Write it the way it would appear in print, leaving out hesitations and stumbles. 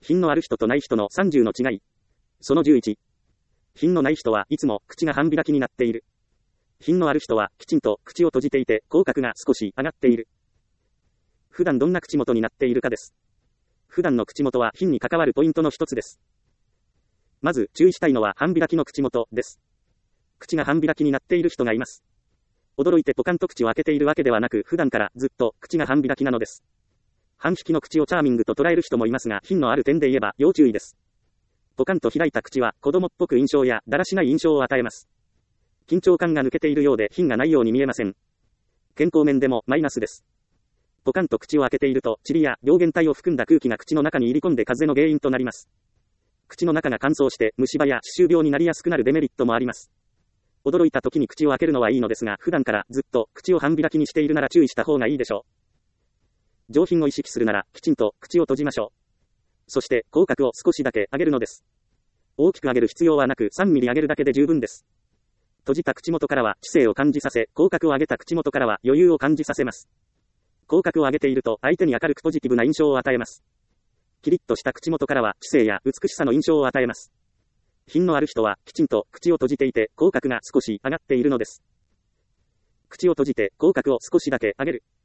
品のある人とない人の30の違い。その11。品のない人はいつも口が半開きになっている。品のある人はきちんと口を閉じていて口角が少し上がっている。普段どんな口元になっているかです。普段の口元は品に関わるポイントの一つです。まず注意したいのは半開きの口元です。口が半開きになっている人がいます。驚いてポカンと口を開けているわけではなく、普段からずっと口が半開きなのです。半引きの口をチャーミングと捉える人もいますが、品のある点で言えば要注意です。ポカンと開いた口は子供っぽく印象やだらしない印象を与えます。緊張感が抜けているようで品がないように見えません。健康面でもマイナスです。ポカンと口を開けていると、塵や病原体を含んだ空気が口の中に入り込んで風邪の原因となります。口の中が乾燥して虫歯や歯周病になりやすくなるデメリットもあります。驚いた時に口を開けるのはいいのですが、普段からずっと口を半開きにしているなら注意した方がいいでしょう。上品を意識するなら、きちんと口を閉じましょう。そして口角を少しだけ上げるのです。大きく上げる必要はなく、3ミリ上げるだけで十分です。閉じた口元からは知性を感じさせ、口角を上げた口元からは余裕を感じさせます。口角を上げていると相手に明るくポジティブな印象を与えます。キリッとした口元からは知性や美しさの印象を与えます。品のある人はきちんと口を閉じていて口角が少し上がっているのです。口を閉じて口角を少しだけ上げる。